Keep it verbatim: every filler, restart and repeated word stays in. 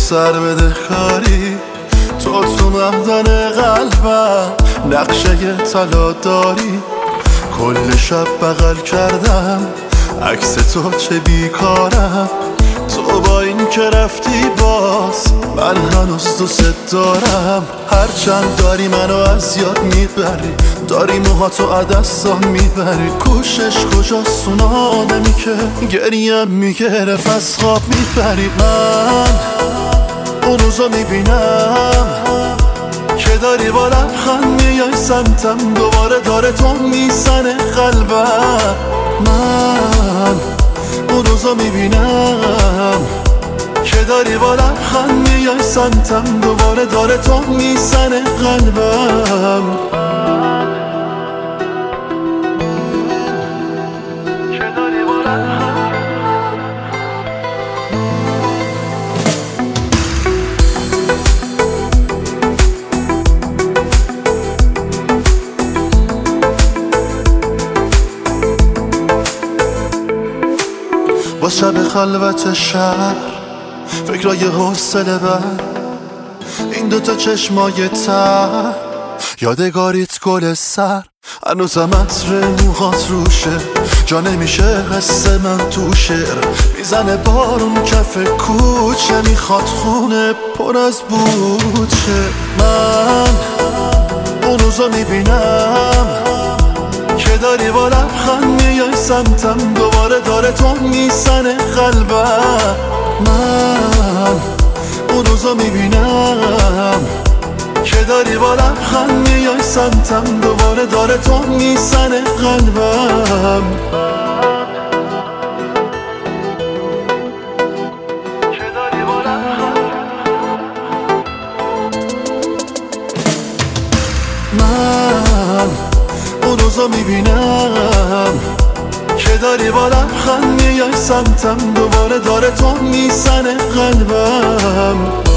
سر بده کاری، تو تو معدن قلبم نقشه طلا داری. کل شب بغل کردم عکس تو چه بیکارم، تو با این که رفتی باز من هنوز دوست دارم. هرچند داری منو از یاد میبری، داری موهاتو عدستان میبری. کوشش کجاست اون آدمی که گریم میگرف از خواب میبری. من اون روزو میبینم که داری با لبخند میای سمتم، دوباره داره تو میزنه قلبم. من اون روزو میبینم که داری با لبخند میای سمتم، دوباره داره تو میزنه قلبم. با شب خلوت شهر فکرای حوصله بر، این دوتا چشمای تر یادگاریت گل سر. هنوزم عطر موهات روشه، جا نمیشه قصه من تو شعر. میزنه بارون کف کوچه، میخواد خونه پر از بوچه. من اون روزو میبینم که داری با لبخند میای سمتم، دوباره داره تو میزنه قلبم. من اون روزو میبینم که داری با لبخند میای سمتم، دوباره داره تو میزنه قلبم. من اون روزو میبینم که داری با لبخند میای سمتم، دوباره داره تو میزنه قلبم.